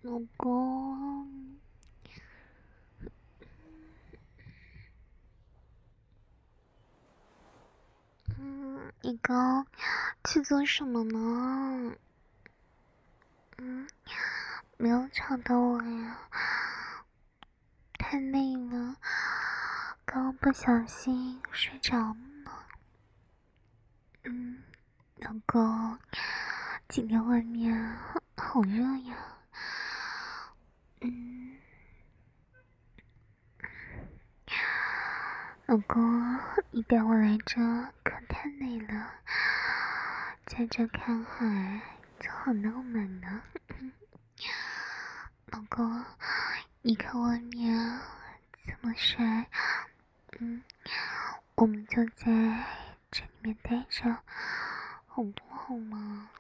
老公，你刚去做什么呢？没有吵到我呀，太累了，刚不小心睡着了。老公，今天外面好热呀。老公，你带我来这可太美了，在这看海，就好浪漫呢。老公，你看外面这么晒，我们就在这里面待着，好不好嘛？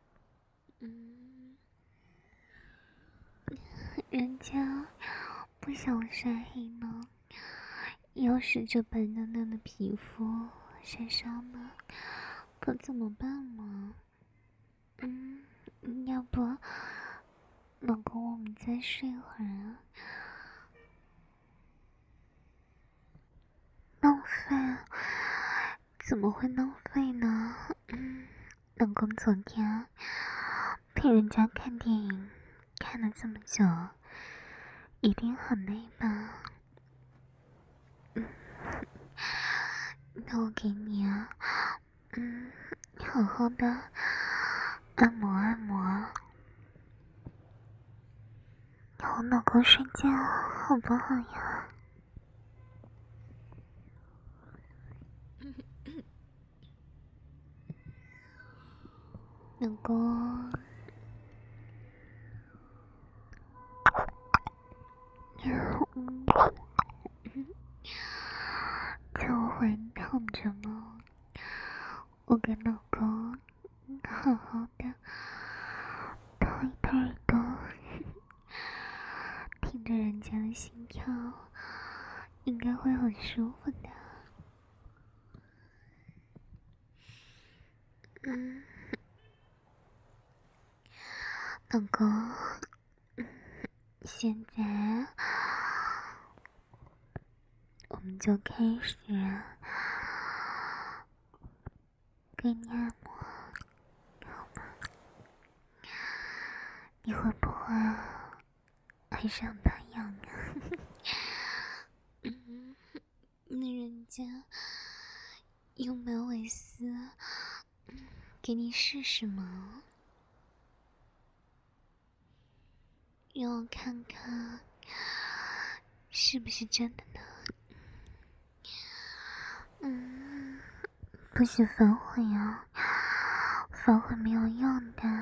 人家不想晒黑呢，要是这白嫩嫩的皮肤晒伤了，可怎么办嘛？要不，老公，我们再睡会儿啊？浪费？怎么会浪费呢？老公，昨天陪人家看电影看了这么久，一定很累吧？那我给你啊，好好的按摩按摩，哄老公睡觉好不好呀？老公，在我怀里躺着吗？我给老公好好的掏一掏耳朵，听着人家的心跳，应该会很舒服的。老公，现在我们就开始给你按摩，好吗？你会不会爱上他痒啊？那人家用马尾丝给你试试吗？让我看看是不是真的呢？不许反悔啊，反悔没有用的。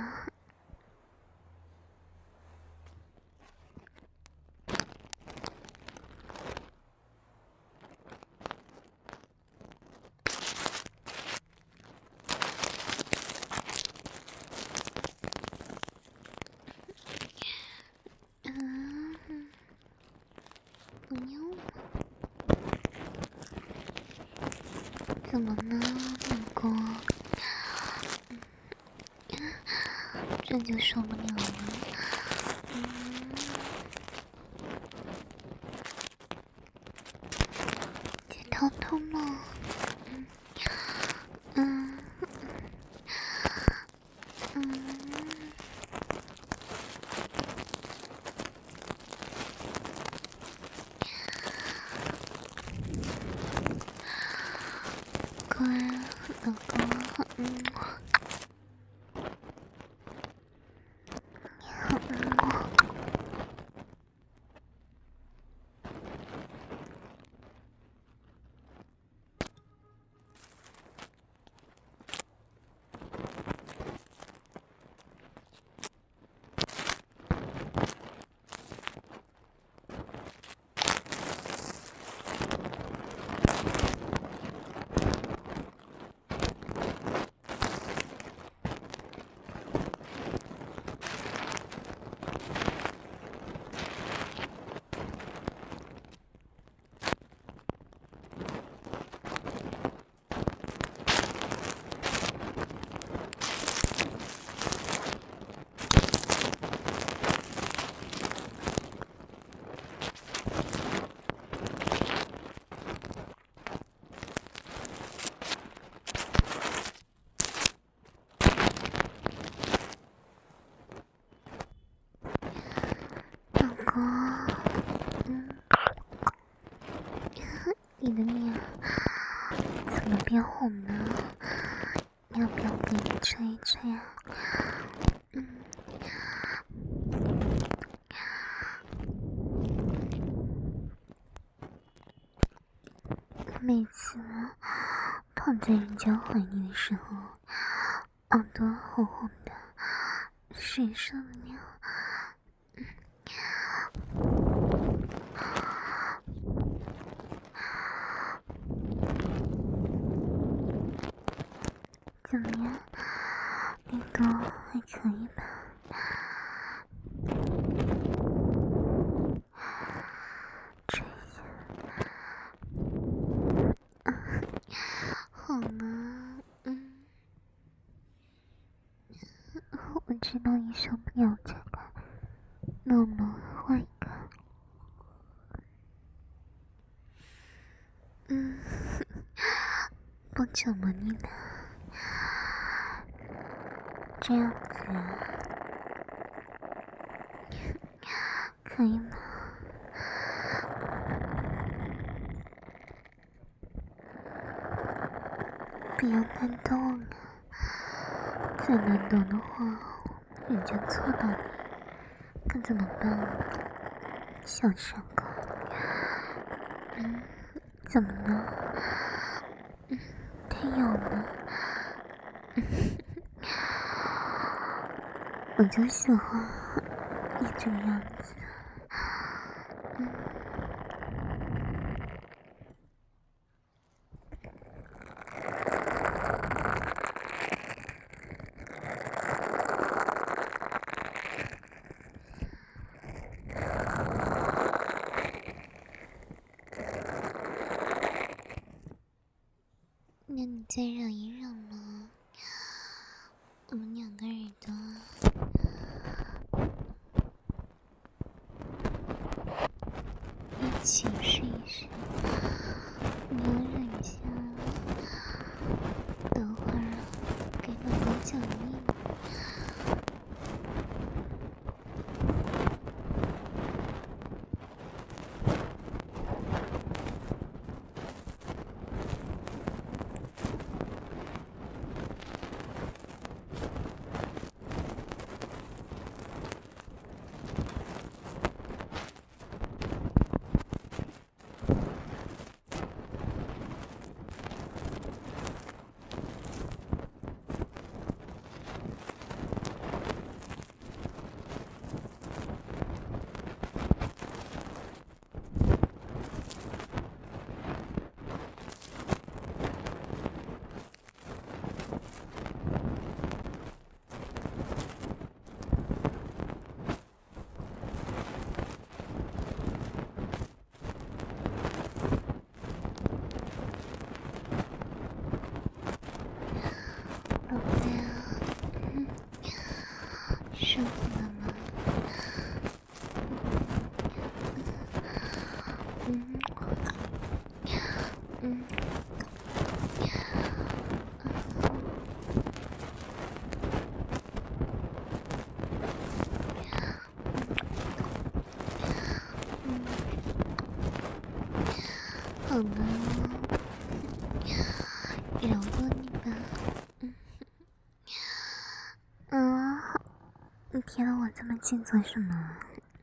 不要了，怎么了，老公？这就受不了了。解套套吗？乖，老公， 别哄了，要不要给你吹一吹啊？每次躺在人家怀里的时候，耳朵红红的，谁受得了？怎么样，力度还可以吧？吹一下，好了，我知道你受不了这个，那我们换一个。不怎么你呢？这样子可以吗？不要乱动啊！再乱动的话，人家错到你，可怎么办？小伤口，怎么了？太痒了。我就喜欢你这个样子。那你再忍一忍嘛，我们两个耳朵一起试一试，你要忍一下，等会儿给宝宝奖励。宝贝啊，舒服了吗？好了，饶过你吧。你贴了我这么近做什么？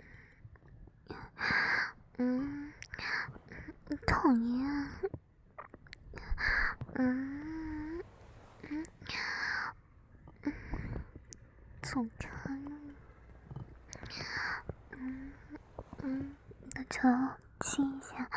讨厌。走开。那就亲一下。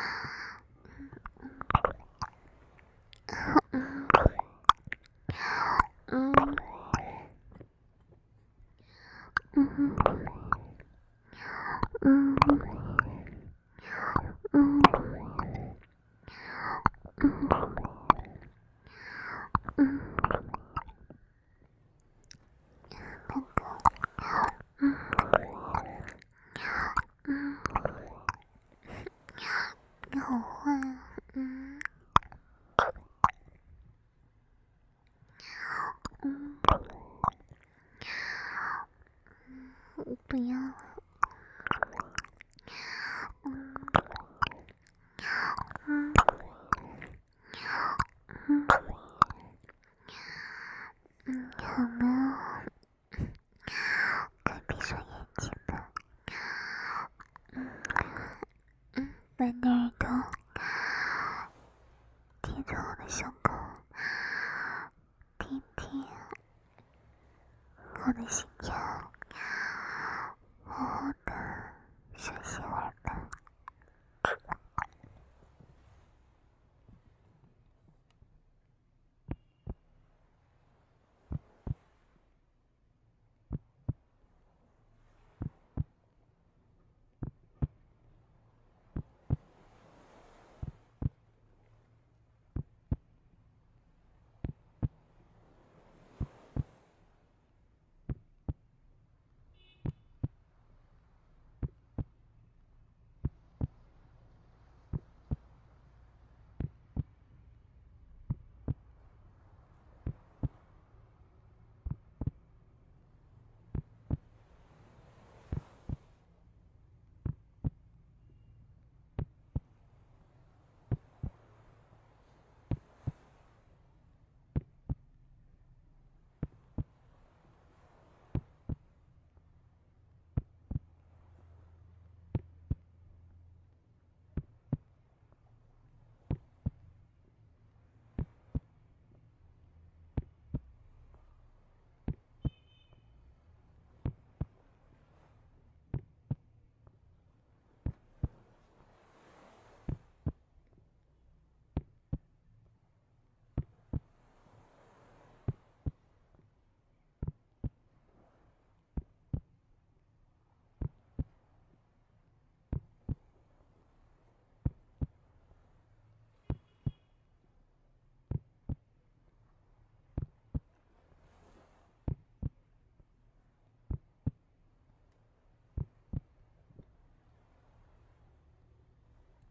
你好坏啊！不要了。 把你的耳朵